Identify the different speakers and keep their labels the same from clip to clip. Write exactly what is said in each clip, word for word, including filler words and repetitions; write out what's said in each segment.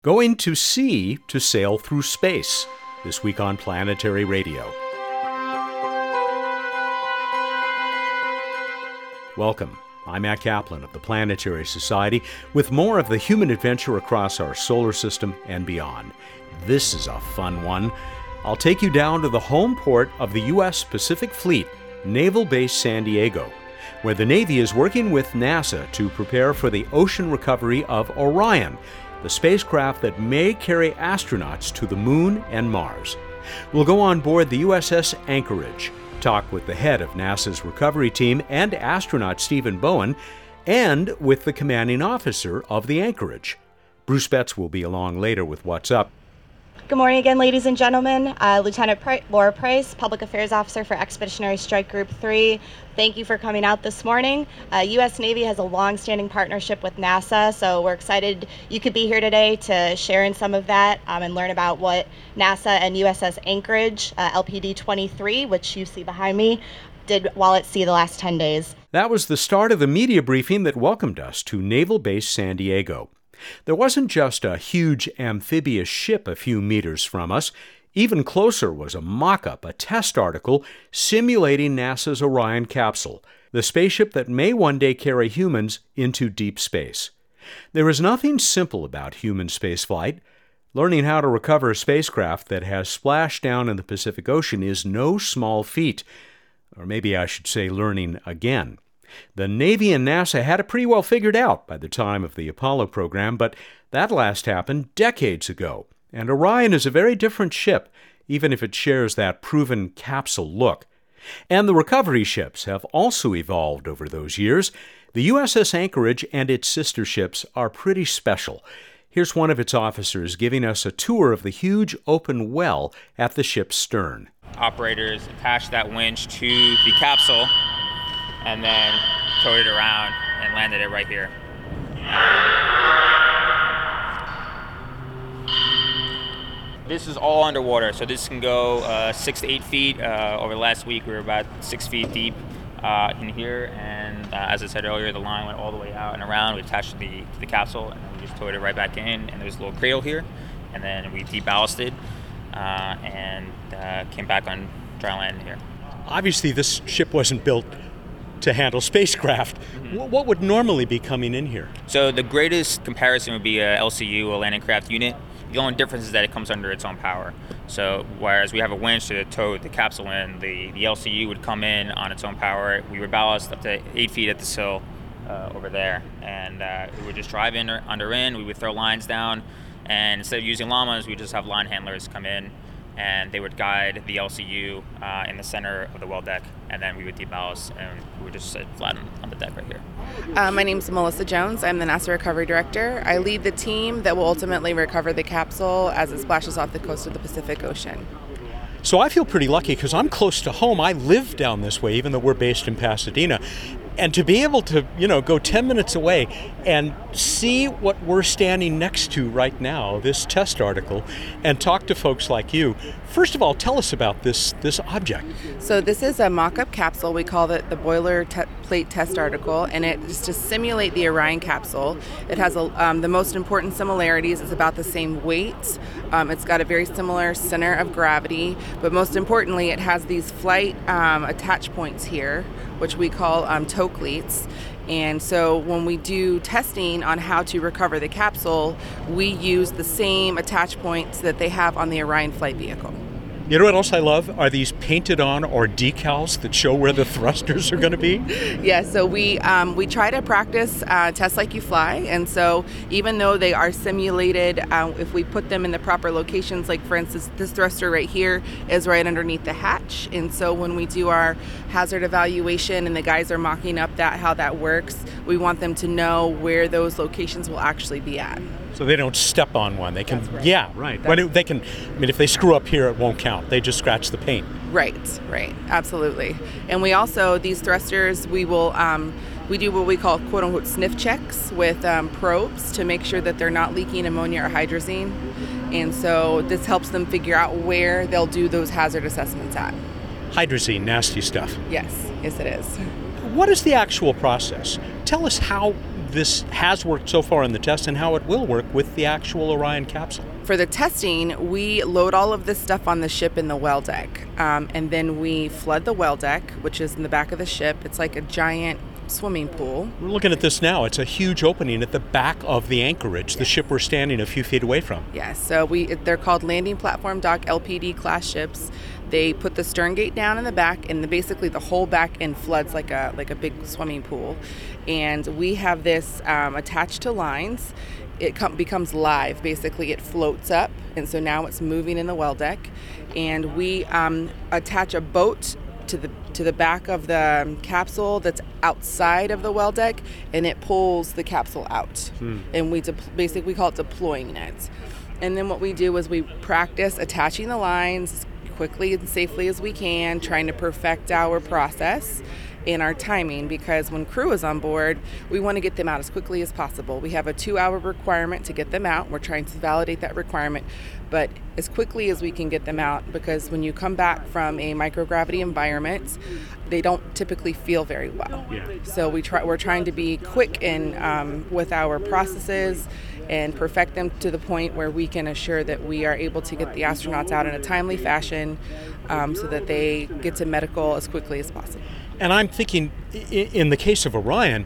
Speaker 1: Going to sea to sail through space, this week on Planetary Radio. Welcome. I'm Matt Kaplan of the Planetary Society with more of the human adventure across our solar system and beyond. This is a fun one. I'll take you down to the home port of the U S Pacific Fleet, Naval Base San Diego, where the Navy is working with NASA to prepare for the ocean recovery of Orion, the spacecraft that may carry astronauts to the Moon and Mars. We'll go on board the U S S Anchorage, talk with the head of NASA's recovery team and astronaut Stephen Bowen, and with the commanding officer of the Anchorage. Bruce Betts will be along later with What's Up.
Speaker 2: Good morning again, ladies and gentlemen. Uh, Lieutenant Pri- Laura Price, Public Affairs Officer for Expeditionary Strike Group three. Thank you for coming out this morning. Uh, U S Navy has a long-standing partnership with NASA, so we're excited you could be here today to share in some of that um, and learn about what NASA and U S S Anchorage, uh, L P D twenty-three, which you see behind me, did while at sea the last ten days.
Speaker 1: That was the start of the media briefing that welcomed us to Naval Base San Diego. There wasn't just a huge amphibious ship a few meters from us. Even closer was a mock-up, a test article simulating NASA's Orion capsule, the spaceship that may one day carry humans into deep space. There is nothing simple about human spaceflight. Learning how to recover a spacecraft that has splashed down in the Pacific Ocean is no small feat. Or maybe I should say learning again. The Navy and NASA had it pretty well figured out by the time of the Apollo program, but that last happened decades ago. And Orion is a very different ship, even if it shares that proven capsule look. And the recovery ships have also evolved over those years. The U S S Anchorage and its sister ships are pretty special. Here's one of its officers giving us a tour of the huge open well at the ship's stern.
Speaker 3: Operators attached that winch to the capsule and then towed it around and landed it right here. This is all underwater, so this can go uh, six to eight feet. Uh, over the last week, we were about six feet deep uh, in here, and uh, as I said earlier, the line went all the way out and around. We attached to the, to the capsule, and then we just towed it right back in, and there's a little cradle here, and then we deballasted uh, and uh, came back on dry land here.
Speaker 1: Obviously, this ship wasn't built to handle spacecraft. Mm-hmm. What would normally be coming in here?
Speaker 3: So the greatest comparison would be a L C U, a landing craft unit. The only difference is that it comes under its own power. So whereas we have a winch to tow the capsule in, the, the L C U would come in on its own power. We would ballast up to eight feet at the sill uh, over there, and uh, we would just drive in or under in. We would throw lines down, and instead of using llamas, we just have line handlers come in, and they would guide the L C U uh, in the center of the well deck, and then we would deballast, and we would just sit flat on, on the deck right here.
Speaker 4: Uh, my name is Melissa Jones. I'm the NASA Recovery Director. I lead the team that will ultimately recover the capsule as it splashes off the coast of the Pacific Ocean.
Speaker 1: So I feel pretty lucky because I'm close to home. I live down this way, even though we're based in Pasadena. And to be able to, you know, go ten minutes away and see what we're standing next to right now, this test article, and talk to folks like you. First of all, tell us about this this object.
Speaker 4: So this is a mock-up capsule. We call it the boiler te- plate test article, and it is to simulate the Orion capsule. It has a, um, the most important similarities. It's about the same weight. Um, it's got a very similar center of gravity, but most importantly, it has these flight um, attach points here, which we call um, tow cleats. And so when we do testing on how to recover the capsule, we use the same attach points that they have on the Orion flight vehicle.
Speaker 1: You know what else I love? Are these painted on or decals that show where the thrusters are going to be?
Speaker 4: Yeah, so we um, we try to practice uh, test like you fly. And so even though they are simulated, uh, if we put them in the proper locations, like for instance, this thruster right here is right underneath the hatch. And so when we do our hazard evaluation and the guys are mocking up that how that works, we want them to know where those locations will actually be at.
Speaker 1: So they don't step on one. They can,
Speaker 4: right.
Speaker 1: yeah, right. When it, they can, I mean, if they screw up here, it won't count. They just scratch the paint.
Speaker 4: Right, right, absolutely. And we also, these thrusters, we will, um, we do what we call quote unquote sniff checks with um, probes to make sure that they're not leaking ammonia or hydrazine. And so this helps them figure out where they'll do those hazard assessments at.
Speaker 1: Hydrazine, nasty stuff.
Speaker 4: Yes, yes it is.
Speaker 1: What is the actual process? Tell us how this has worked so far in the test and how it will work with the actual Orion capsule.
Speaker 4: For the testing, we load all of this stuff on the ship in the well deck, um, and then we flood the well deck, which is in the back of the ship. It's like a giant swimming pool.
Speaker 1: We're looking at this now. It's a huge opening at the back of the anchorage, the ship we're standing a few feet away from.
Speaker 4: Yes, so we they're called landing platform dock L P D class ships. They put the stern gate down in the back, and the, basically the whole back end floods like a like a big swimming pool. And we have this um, attached to lines. It com- becomes live. Basically, it floats up, and so now it's moving in the well deck. And we um, attach a boat to the to the back of the capsule that's outside of the well deck, and it pulls the capsule out. Hmm. And we de- basically we call it deploying it. And then what we do is we practice attaching the lines as quickly and safely as we can, trying to perfect our process and our timing, because when crew is on board, we want to get them out as quickly as possible. We have a two-hour requirement to get them out. We're trying to validate that requirement, but as quickly as we can get them out, because when you come back from a microgravity environment, they don't typically feel very well. Yeah. So we try, we're trying to be quick in um, with our processes and perfect them to the point where we can assure that we are able to get the astronauts out in a timely fashion, um, so that they get to medical as quickly as possible.
Speaker 1: And I'm thinking, in the case of Orion,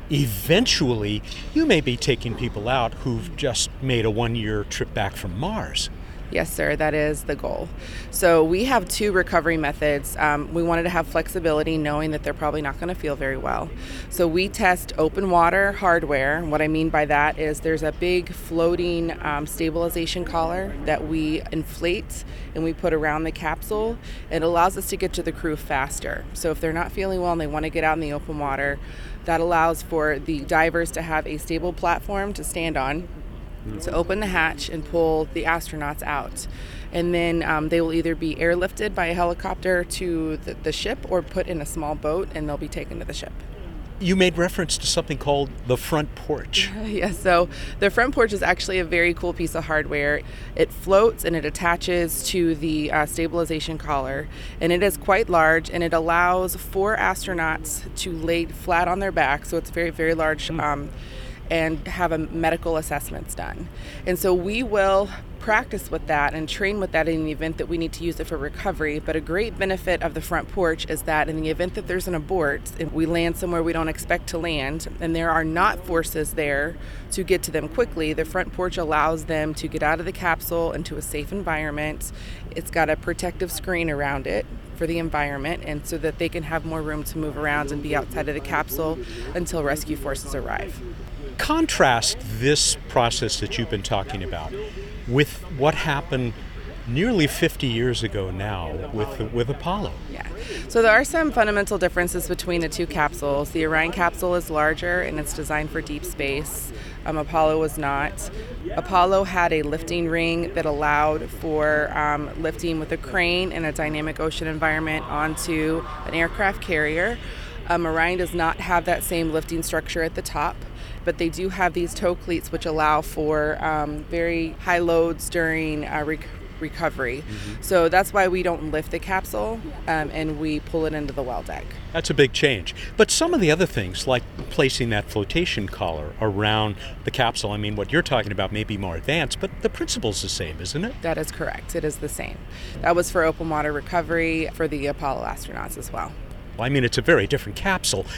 Speaker 1: eventually you may be taking people out who've just made a one-year trip back from Mars.
Speaker 4: Yes, sir, that is the goal. So we have two recovery methods. Um, we wanted to have flexibility, knowing that they're probably not going to feel very well. So we test open water hardware. What I mean by that is there's a big floating um, stabilization collar that we inflate and we put around the capsule. It allows us to get to the crew faster. So if they're not feeling well and they want to get out in the open water, that allows for the divers to have a stable platform to stand on, to open the hatch and pull the astronauts out. And then um, they will either be airlifted by a helicopter to the, the ship or put in a small boat, and they'll be taken to the ship.
Speaker 1: You made reference to something called the front porch.
Speaker 4: Yes, so the front porch is actually a very cool piece of hardware. It floats and it attaches to the uh, stabilization collar, and it is quite large, and it allows four astronauts to lay flat on their back, so it's very, very large, mm. um, and have a medical assessments done. And so we will practice with that and train with that in the event that we need to use it for recovery. But a great benefit of the front porch is that in the event that there's an abort, if we land somewhere we don't expect to land and there are not forces there to get to them quickly, the front porch allows them to get out of the capsule into a safe environment. It's got a protective screen around it for the environment, and so that they can have more room to move around and be outside of the capsule until rescue forces arrive.
Speaker 1: Contrast this process that you've been talking about with what happened nearly fifty years ago now with with Apollo.
Speaker 4: Yeah. So there are some fundamental differences between the two capsules. The Orion capsule is larger and it's designed for deep space. Um, Apollo was not. Apollo had a lifting ring that allowed for um, lifting with a crane in a dynamic ocean environment onto an aircraft carrier. Um, Orion does not have that same lifting structure at the top, but they do have these tow cleats which allow for um, very high loads during uh, rec- recovery. Mm-hmm. So that's why we don't lift the capsule um, and we pull it into the well deck.
Speaker 1: That's a big change. But some of the other things, like placing that flotation collar around the capsule, I mean, what you're talking about may be more advanced, but the principle's the same, isn't it?
Speaker 4: That is correct. It is the same. That was for open water recovery for the Apollo astronauts as well.
Speaker 1: Well, I mean, it's a very different capsule,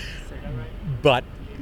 Speaker 1: but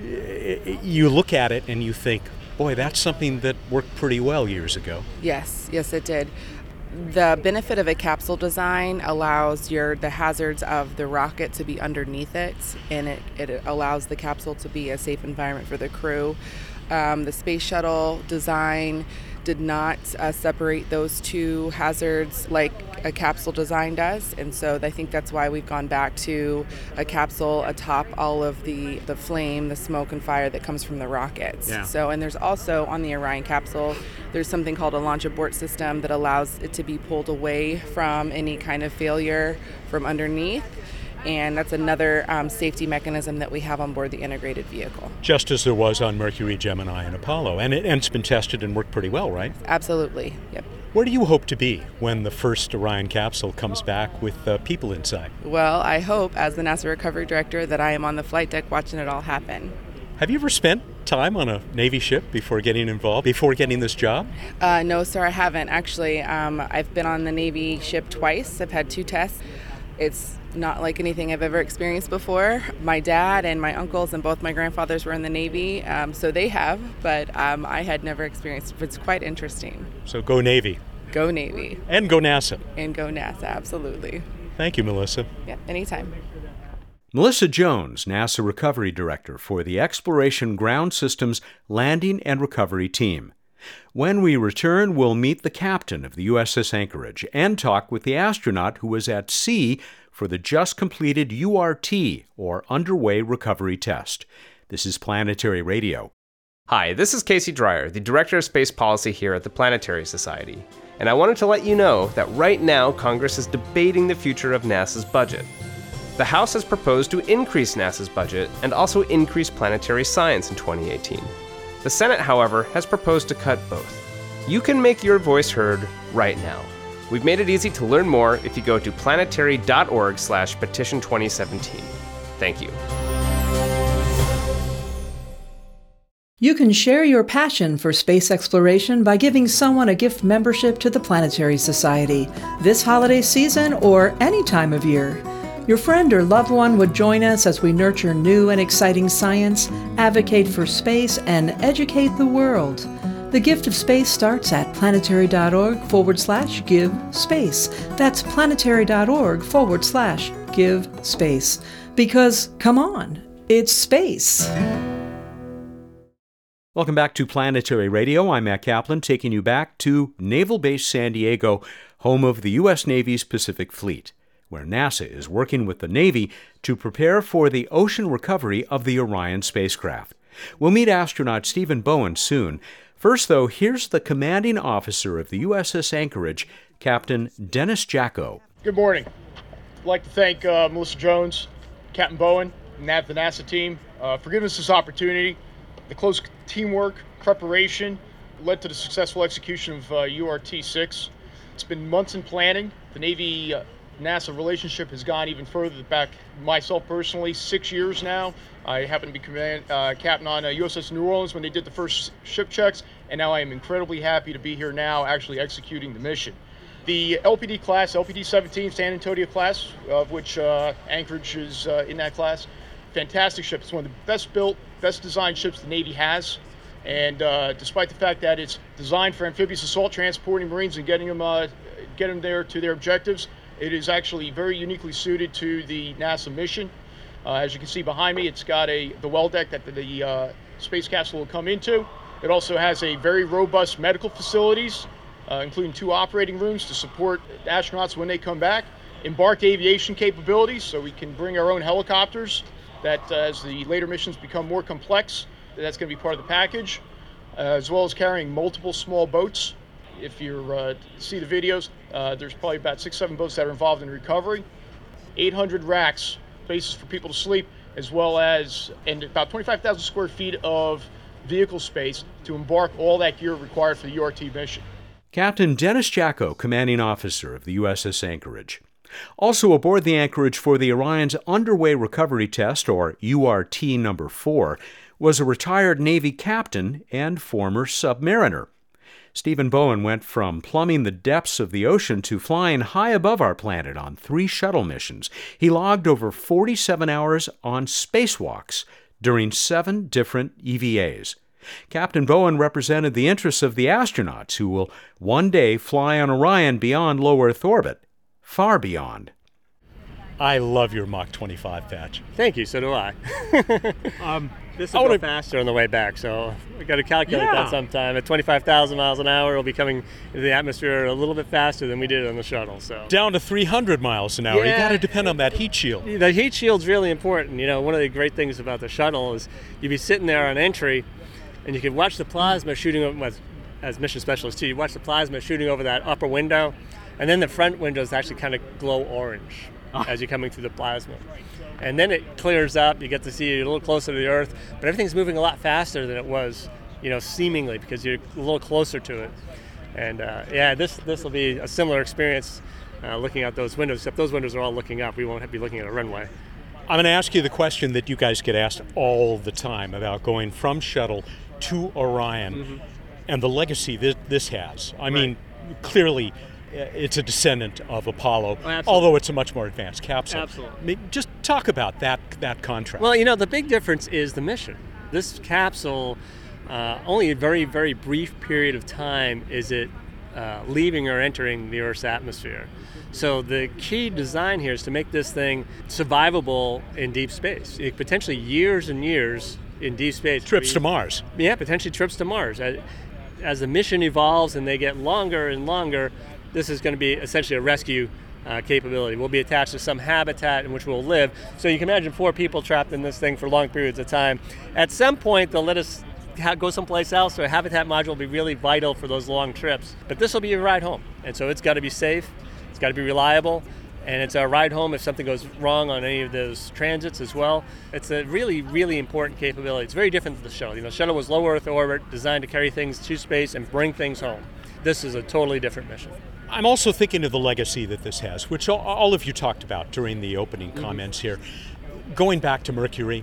Speaker 1: you look at it and you think, boy, that's something that worked pretty well years ago.
Speaker 4: Yes, yes, it did. The benefit of a capsule design allows your the hazards of the rocket to be underneath it, and it, it allows the capsule to be a safe environment for the crew. Um, the space shuttle design did not uh, separate those two hazards like a capsule design does, and so I think that's why we've gone back to a capsule atop all of the, the flame, the smoke and fire that comes from the rockets. Yeah. So, and there's also on the Orion capsule, there's something called a launch abort system that allows it to be pulled away from any kind of failure from underneath. And that's another um, safety mechanism that we have on board the integrated vehicle.
Speaker 1: Just as there was on Mercury, Gemini, and Apollo. And, it, and it's been tested and worked pretty well, right?
Speaker 4: Absolutely, yep.
Speaker 1: Where do you hope to be when the first Orion capsule comes back with uh, people inside?
Speaker 4: Well, I hope, as the NASA Recovery Director, that I am on the flight deck watching it all happen.
Speaker 1: Have you ever spent time on a Navy ship before getting involved, before getting this job?
Speaker 4: Uh, no, sir, I haven't. Actually, um, I've been on the Navy ship twice. I've had two tests. It's not like anything I've ever experienced before. My dad and my uncles and both my grandfathers were in the Navy, um, so they have, but um, I had never experienced it. It's quite interesting.
Speaker 1: So go Navy.
Speaker 4: Go Navy.
Speaker 1: And go NASA.
Speaker 4: And go NASA, absolutely.
Speaker 1: Thank you, Melissa.
Speaker 4: Yeah, anytime.
Speaker 1: Melissa Jones, NASA Recovery Director for the Exploration Ground Systems Landing and Recovery Team. When we return, we'll meet the captain of the U S S Anchorage and talk with the astronaut who was at sea for the just completed U R T, or Underway Recovery Test. This is Planetary Radio.
Speaker 5: Hi, this is Casey Dreyer, the Director of Space Policy here at the Planetary Society. And I wanted to let you know that right now Congress is debating the future of NASA's budget. The House has proposed to increase NASA's budget and also increase planetary science in twenty eighteen. The Senate, however, has proposed to cut both. You can make your voice heard right now. We've made it easy to learn more if you go to planetary.org slash petition 2017. Thank you.
Speaker 6: You can share your passion for space exploration by giving someone a gift membership to the Planetary Society this holiday season or any time of year. Your friend or loved one would join us as we nurture new and exciting science, advocate for space, and educate the world. The gift of space starts at planetary.org forward slash give space. That's planetary.org forward slash give space. Because, come on, it's space.
Speaker 1: Welcome back to Planetary Radio. I'm Matt Kaplan, taking you back to Naval Base San Diego, home of the U S Navy's Pacific Fleet, where NASA is working with the Navy to prepare for the ocean recovery of the Orion spacecraft. We'll meet astronaut Stephen Bowen soon. First, though, here's the commanding officer of the U S S Anchorage, Captain Dennis Jacko.
Speaker 7: Good morning. I'd like to thank uh, Melissa Jones, Captain Bowen, and the NASA team uh, for giving us this opportunity. The close teamwork, preparation led to the successful execution of uh, U R T six. It's been months in planning. The Navy uh, NASA relationship has gone even further back. Myself personally, six years now. I happen to be command, uh, captain on uh, U S S New Orleans when they did the first ship checks, and now I am incredibly happy to be here now actually executing the mission. The L P D class, L P D seventeen, San Antonio class, of which uh, Anchorage is uh, in that class, fantastic ship. It's one of the best built, best designed ships the Navy has. And uh, despite the fact that it's designed for amphibious assault, transporting Marines and getting them, uh, get them there to their objectives, it is actually very uniquely suited to the NASA mission. Uh, as you can see behind me, it's got a the well deck that the, the uh, space capsule will come into. It also has a very robust medical facilities, uh, including two operating rooms to support astronauts when they come back. Embarked aviation capabilities, so we can bring our own helicopters. That uh, as the later missions become more complex, that's going to be part of the package, uh, as well as carrying multiple small boats. If you uh, see the videos, uh, there's probably about six, seven boats that are involved in recovery. eight hundred racks, spaces for people to sleep, as well as and about twenty-five thousand square feet of vehicle space to embark all that gear required for the U R T mission.
Speaker 1: Captain Dennis Jacko, commanding officer of the U S S Anchorage. Also aboard the Anchorage for the Orion's Underway Recovery Test, or U R T number four, was a retired Navy captain and former submariner. Stephen Bowen went from plumbing the depths of the ocean to flying high above our planet on three shuttle missions. He logged over forty-seven hours on spacewalks during seven different E V As. Captain Bowen represented the interests of the astronauts who will one day fly on Orion beyond low Earth orbit, far beyond.
Speaker 8: I love your Mach twenty-five patch.
Speaker 9: Thank you, so do I.
Speaker 8: um,
Speaker 9: this will
Speaker 8: I
Speaker 9: go
Speaker 8: wanna...
Speaker 9: faster on the way back, so we got to calculate
Speaker 8: yeah.
Speaker 9: that sometime. At twenty-five thousand miles an hour, we'll be coming into the atmosphere a little bit faster than we did on the shuttle. So
Speaker 8: down to three hundred miles an hour.
Speaker 9: Yeah.
Speaker 8: You got to depend on that heat shield.
Speaker 9: The heat shield's really important. You know, one of the great things about the shuttle is you'd be sitting there on entry, and you could watch the plasma shooting over, as mission specialist too, you watch the plasma shooting over that upper window, and then the front windows actually kind of glow orange as you're coming through the plasma. And then it clears up, you get to see it a little closer to the Earth, but everything's moving a lot faster than it was, you know, seemingly, because you're a little closer to it. And uh, yeah, this this will be a similar experience uh, looking out those windows, except those windows are all looking up. We won't be looking at a runway.
Speaker 8: I'm going to ask you the question that you guys get asked all the time about going from shuttle to Orion mm-hmm. and the legacy that this has. I right. mean, clearly it's a descendant of Apollo, oh, although it's a much more advanced capsule.
Speaker 9: Absolutely.
Speaker 8: Just talk about that that contrast.
Speaker 9: Well, you know, the big difference is the mission. This capsule, uh, only a very, very brief period of time is it uh, leaving or entering the Earth's atmosphere. So the key design here is to make this thing survivable in deep space. It, potentially years and years in deep space.
Speaker 8: Trips to Mars.
Speaker 9: Yeah, potentially trips to Mars. As, as the mission evolves and they get longer and longer, this is going to be essentially a rescue uh, capability. We'll be attached to some habitat in which we'll live. So you can imagine four people trapped in this thing for long periods of time. At some point, they'll let us ha- go someplace else, so a habitat module will be really vital for those long trips. But this will be a ride home, and so it's got to be safe, it's got to be reliable, and it's a ride home if something goes wrong on any of those transits as well. It's a really, really important capability. It's very different than the shuttle. You know, the shuttle was low Earth orbit, designed to carry things to space and bring things home. This is a totally different mission.
Speaker 8: I'm also thinking of the legacy that this has, which all, all of you talked about during the opening mm-hmm. comments here. Going back to Mercury,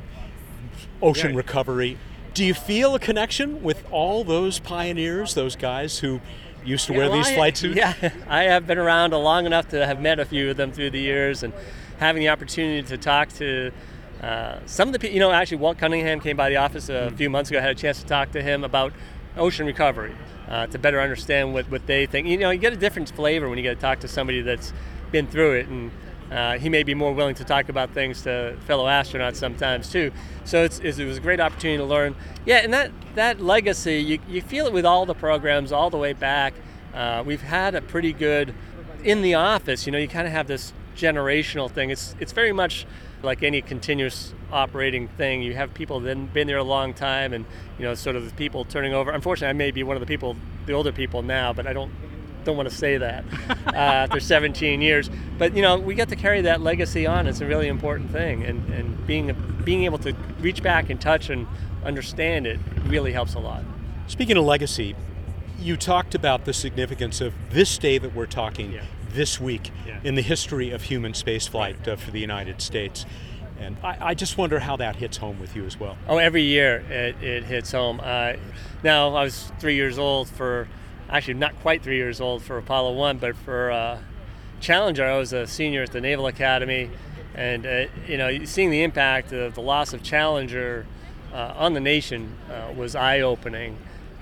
Speaker 8: ocean right. recovery, do you feel a connection with all those pioneers, those guys who used to
Speaker 9: yeah,
Speaker 8: wear
Speaker 9: well,
Speaker 8: these
Speaker 9: I,
Speaker 8: flight suits?
Speaker 9: Yeah, I have been around long enough to have met a few of them through the years, and having the opportunity to talk to uh, some of the people, you know, actually Walt Cunningham came by the office a mm-hmm. few months ago. I had a chance to talk to him about ocean recovery. Uh, to better understand what, what they think. You know, you get a different flavor when you get to talk to somebody that's been through it, and uh, he may be more willing to talk about things to fellow astronauts sometimes too. So it's, it's, it was a great opportunity to learn. Yeah, and that, that legacy, you, you feel it with all the programs all the way back. Uh, we've had a pretty good, in the office, you know, you kind of have this generational thing. It's it's very much like any continuous operating thing. You have people that have been there a long time, and you know, sort of the people turning over. Unfortunately, I may be one of the people, the older people now, but I don't don't want to say that uh, after seventeen years. But you know, we get to carry that legacy on. It's a really important thing, and and being being able to reach back and touch and understand it really helps a lot.
Speaker 8: Speaking of legacy, you talked about the significance of this day that we're talking. Yeah. This week yeah. in the history of human spaceflight uh, for the United States. And I, I just wonder how that hits home with you as well.
Speaker 9: Oh, every year it, it hits home. Uh, now, I was three years old for, actually not quite three years old for Apollo one, but for uh, Challenger, I was a senior at the Naval Academy. And, uh, you know, seeing the impact of the loss of Challenger uh, on the nation uh, was eye-opening.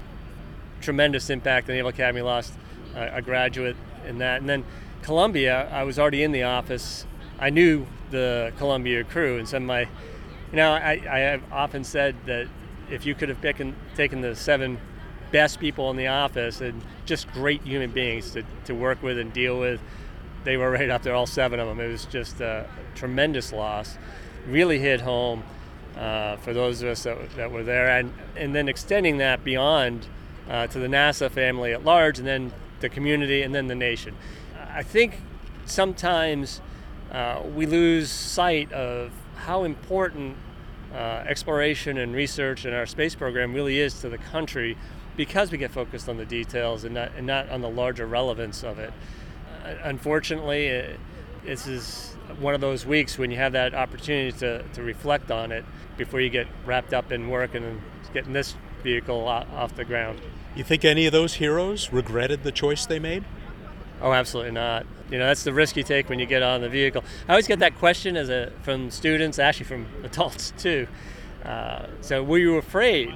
Speaker 9: Tremendous impact. The Naval Academy lost uh, a graduate in that. And then Columbia, I was already in the office. I knew the Columbia crew, and some of my, you know, I, I have often said that if you could have taken, taken the seven best people in the office and just great human beings to, to work with and deal with, they were right up there, all seven of them. It was just a tremendous loss. Really hit home uh, for those of us that, that were there, and, and then extending that beyond uh, to the NASA family at large, and then the community, and then the nation. I think sometimes uh, we lose sight of how important uh, exploration and research in our space program really is to the country, because we get focused on the details and not, and not on the larger relevance of it. Uh, unfortunately, it, this is one of those weeks when you have that opportunity to, to reflect on it before you get wrapped up in work and getting this vehicle off the ground.
Speaker 8: You think any of those heroes regretted the choice they made?
Speaker 9: Oh, absolutely not. You know, that's the risk you take when you get on the vehicle. I always get that question as a from students, actually from adults too. Uh, so, were you afraid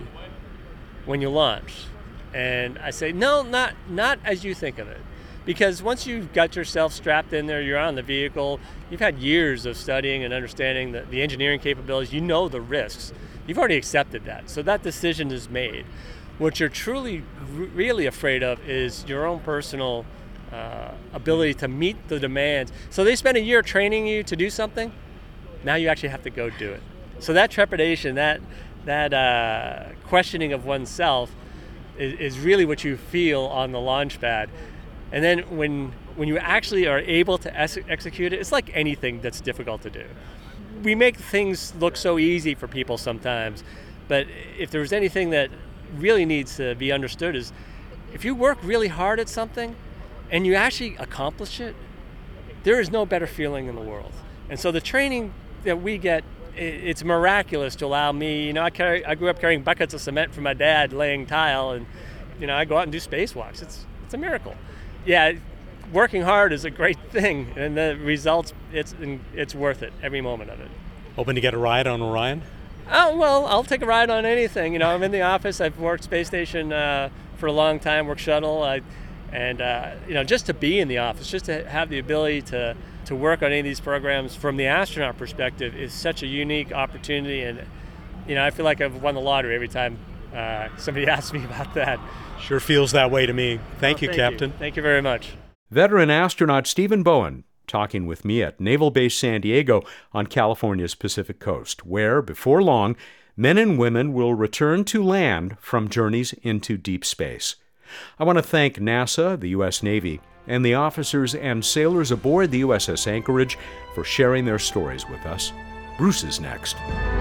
Speaker 9: when you launched? And I say, no, not not as you think of it. Because once you've got yourself strapped in there, you're on the vehicle, you've had years of studying and understanding the, the engineering capabilities, you know the risks. You've already accepted that. So that decision is made. What you're truly, r- really afraid of is your own personal uh, ability to meet the demands. So they spend a year training you to do something, now you actually have to go do it. So that trepidation, that that uh, questioning of oneself is, is really what you feel on the launch pad. And then when when you actually are able to ex- execute it, it's like anything that's difficult to do. We make things look so easy for people sometimes, but if there's anything that really needs to be understood is if you work really hard at something and you actually accomplish it, there is no better feeling in the world. And so the training that we get, it's miraculous to allow me, you know, I carry, I grew up carrying buckets of cement from my dad laying tile, and, you know, I go out and do spacewalks. It's, it's a miracle. Yeah, working hard is a great thing, and the results, it's, it's worth it, every moment of it.
Speaker 8: Hoping to get a ride on Orion?
Speaker 9: Oh, well, I'll take a ride on anything. You know, I'm in the office. I've worked space station uh, for a long time, worked shuttle. I, and, uh, you know, just to be in the office, just to have the ability to, to work on any of these programs from the astronaut perspective is such a unique opportunity. And, you know, I feel like I've won the lottery every time uh, somebody asks me about that.
Speaker 8: Sure feels that way to me. Thank
Speaker 9: well,
Speaker 8: you,
Speaker 9: thank
Speaker 8: Captain.
Speaker 9: You. Thank you very much.
Speaker 1: Veteran astronaut Stephen Bowen talking with me at Naval Base San Diego on California's Pacific Coast, where, before long, men and women will return to land from journeys into deep space. I want to thank NASA, the U S Navy, and the officers and sailors aboard the U S S Anchorage for sharing their stories with us. Bruce is next.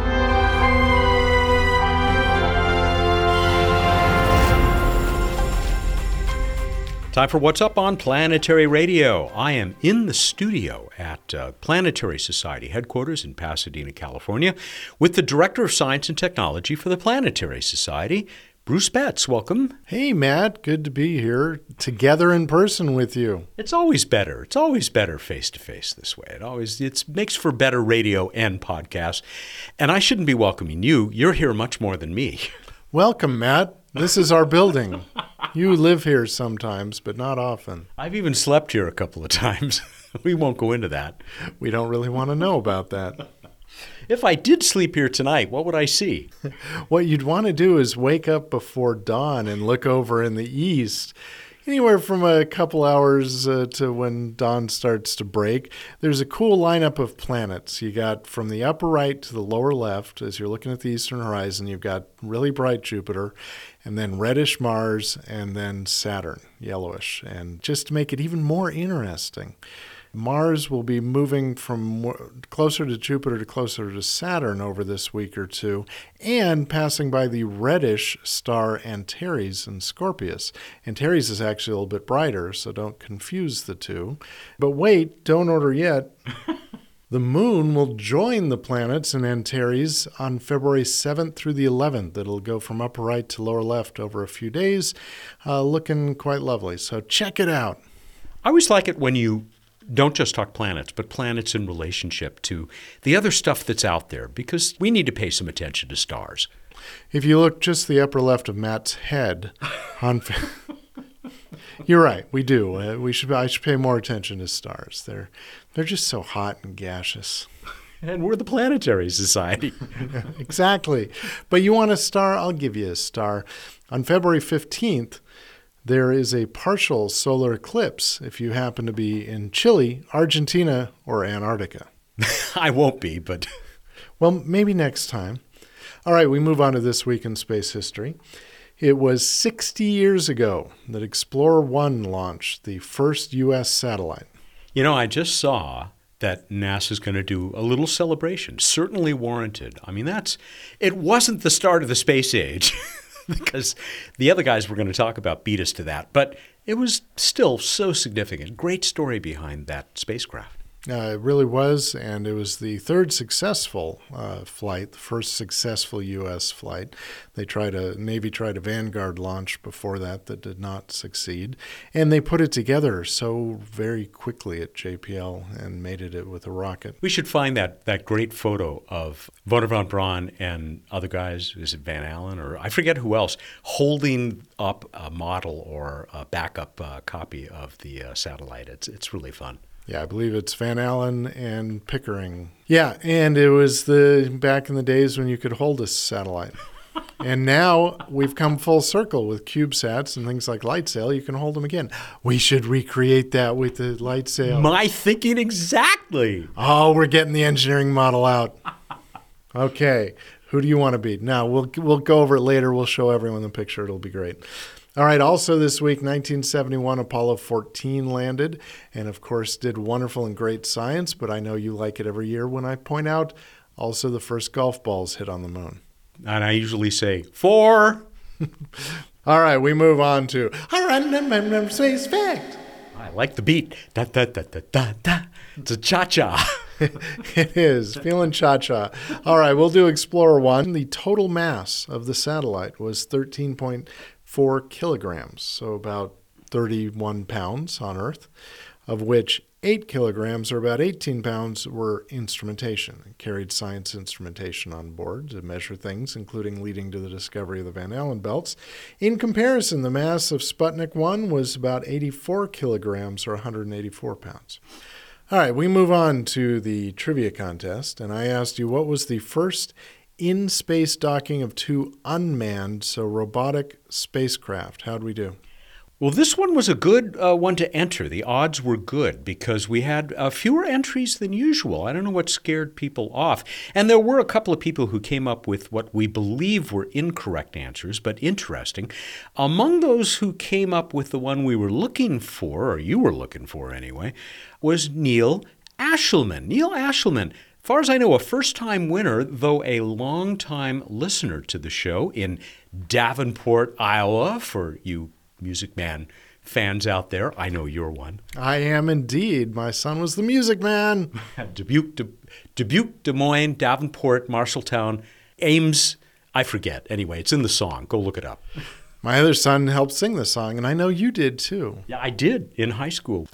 Speaker 1: Time for What's Up on Planetary Radio. I am in the studio at uh, Planetary Society headquarters in Pasadena, California, with the Director of Science and Technology for the Planetary Society, Bruce Betts. Welcome.
Speaker 10: Hey, Matt. Good to be here together in person with you.
Speaker 1: It's always better. It's always better face-to-face this way. It always it makes for better radio and podcasts. And I shouldn't be welcoming you. You're here much more than me.
Speaker 10: Welcome, Matt. This is our building. You live here sometimes, but not often.
Speaker 1: I've even slept here a couple of times. We won't go into that.
Speaker 10: We don't really want to know about that.
Speaker 1: If I did sleep here tonight, what would I see?
Speaker 10: What you'd want to do is wake up before dawn and look over in the east. Anywhere from a couple hours uh, to when dawn starts to break, there's a cool lineup of planets. You got from the upper right to the lower left, as you're looking at the eastern horizon, you've got really bright Jupiter, and then reddish Mars, and then Saturn, yellowish. And just to make it even more interesting, Mars will be moving from more, closer to Jupiter to closer to Saturn over this week or two, and passing by the reddish star Antares and Scorpius. Antares is actually a little bit brighter, so don't confuse the two. But wait, don't order yet. The moon will join the planets in Antares on February seventh through the eleventh. It'll go from upper right to lower left over a few days, uh, looking quite lovely. So check it out.
Speaker 1: I always like it when you don't just talk planets, but planets in relationship to the other stuff that's out there, because we need to pay some attention to stars.
Speaker 10: If you look just the upper left of Matt's head, on, you're right, we do. Uh, we should. I should pay more attention to stars. They're they're just so hot and gaseous.
Speaker 1: And we're the Planetary Society.
Speaker 10: Exactly. But you want a star? I'll give you a star. On February fifteenth, there is a partial solar eclipse if you happen to be in Chile, Argentina, or Antarctica.
Speaker 1: I won't be, but...
Speaker 10: Well, maybe next time. All right, we move on to This Week in Space History. It was sixty years ago that Explorer one launched, the first U S satellite.
Speaker 1: You know, I just saw that NASA's going to do a little celebration, certainly warranted. I mean, that's... It wasn't the start of the space age. Because the other guys we're going to talk about beat us to that. But it was still so significant. Great story behind that spacecraft.
Speaker 10: Uh, it really was, and it was the third successful uh, flight, the first successful U S flight. They tried a Navy tried a Vanguard launch before that that did not succeed, and they put it together so very quickly at J P L and mated it with a rocket.
Speaker 1: We should find that that great photo of Wernher von Braun and other guys, is it Van Allen or I forget who else, holding up a model or a backup uh, copy of the uh, satellite. It's it's really fun.
Speaker 10: Yeah, I believe it's Van Allen and Pickering. Yeah, and it was the back in the days when you could hold a satellite. And now we've come full circle with CubeSats and things like LightSail. You can hold them again. We should recreate that with the LightSail.
Speaker 1: My thinking exactly.
Speaker 10: Oh, we're getting the engineering model out. Okay, who do you want to be? Now, we'll we'll go over it later. We'll show everyone the picture. It'll be great. All right, also this week, nineteen seventy-one, Apollo fourteen landed and, of course, did wonderful and great science, but I know you like it every year when I point out also the first golf balls hit on the moon.
Speaker 1: And I usually say, four.
Speaker 10: All right, we move on to a random space fact.
Speaker 1: I like the beat. Da, da, da, da, da, da. It's a cha-cha.
Speaker 10: It is. Feeling cha-cha. All right, we'll do Explorer one. The total mass of the satellite was thirteen point four kilograms, so about thirty-one pounds on Earth, of which eight kilograms, or about eighteen pounds, were instrumentation. It carried science instrumentation on board to measure things, including leading to the discovery of the Van Allen belts. In comparison, the mass of Sputnik one was about eighty-four kilograms, or one hundred eighty-four pounds. All right, we move on to the trivia contest, and I asked you what was the first in-space docking of two unmanned, so robotic spacecraft. How'd we do?
Speaker 1: Well, this one was a good uh, one to enter. The odds were good because we had uh, fewer entries than usual. I don't know what scared people off. And there were a couple of people who came up with what we believe were incorrect answers, but interesting. Among those who came up with the one we were looking for, or you were looking for anyway, was Neil Ashelman. Neil Ashelman, as far as I know, a first-time winner, though a long-time listener to the show in Davenport, Iowa, for you Music Man fans out there. I know you're one.
Speaker 10: I am indeed. My son was the Music Man.
Speaker 1: Dubuque, Du- Dubuque, Des Moines, Davenport, Marshalltown, Ames. I forget. Anyway, it's in the song. Go look it up.
Speaker 10: My other son helped sing the song, and I know you did too.
Speaker 1: Yeah, I did in high school.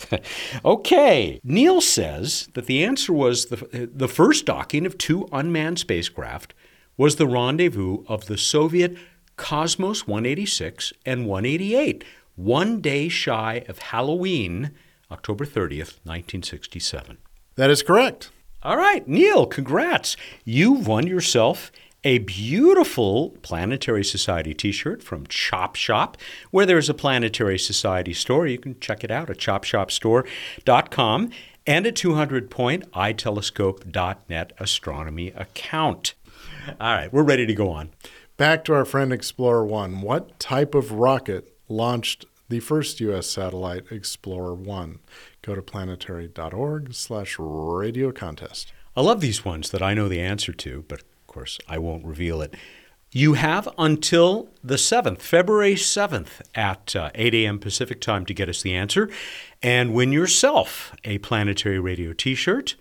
Speaker 1: Okay. Neil says that the answer was the, the first docking of two unmanned spacecraft was the rendezvous of the Soviet Cosmos one eighty-six and one eighty-eight, one day shy of Halloween, October thirtieth, nineteen sixty-seven.
Speaker 10: That is correct.
Speaker 1: All right, Neil, congrats. You've won yourself a beautiful Planetary Society t-shirt from Chop Shop, where there's a Planetary Society store. You can check it out at chop shop store dot com, and a two hundred point i telescope dot net astronomy account. All right, we're ready to go on.
Speaker 10: Back to our friend Explorer one. What type of rocket launched the first U S satellite, Explorer one? Go to planetary.org slash radio contest.
Speaker 1: I love these ones that I know the answer to, but of course I won't reveal it. You have until the seventh, February seventh at uh, eight a.m. Pacific time to get us the answer and win yourself a Planetary Radio t-shirt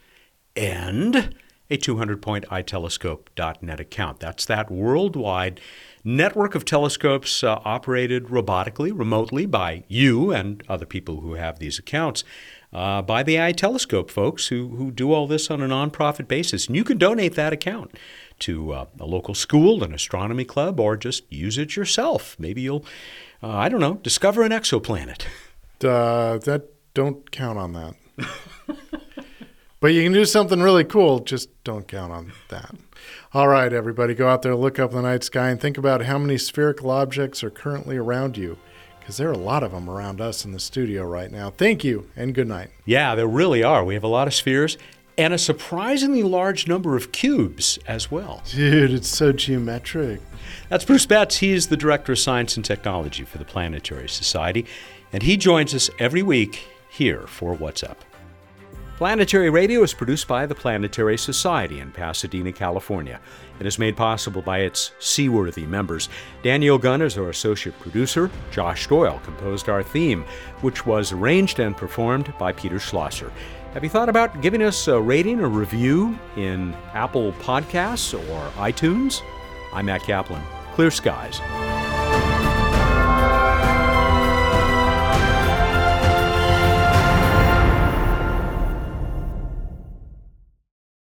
Speaker 1: and a two hundred point i telescope dot net account. That's that worldwide network of telescopes uh, operated robotically, remotely by you and other people who have these accounts, uh, by the iTelescope folks who, who do all this on a nonprofit basis. And you can donate that account to uh, a local school, an astronomy club, or just use it yourself. Maybe you'll, uh, I don't know, discover an exoplanet.
Speaker 10: Uh, that don't count on that. But you can do something really cool. Just don't count on that. All right, everybody, go out there, look up the night sky, and think about how many spherical objects are currently around you, because there are a lot of them around us in the studio right now. Thank you, and good night.
Speaker 1: Yeah, there really are. We have a lot of spheres and a surprisingly large number of cubes as well.
Speaker 10: Dude, it's so geometric.
Speaker 1: That's Bruce Betts. He's the Director of Science and Technology for the Planetary Society, and he joins us every week here for What's Up. Planetary Radio is produced by the Planetary Society in Pasadena, California. It is made possible by its seaworthy members. Daniel Gunn is our associate producer. Josh Doyle composed our theme, which was arranged and performed by Peter Schlosser. Have you thought about giving us a rating or review in Apple Podcasts or iTunes? I'm Matt Kaplan. Clear skies.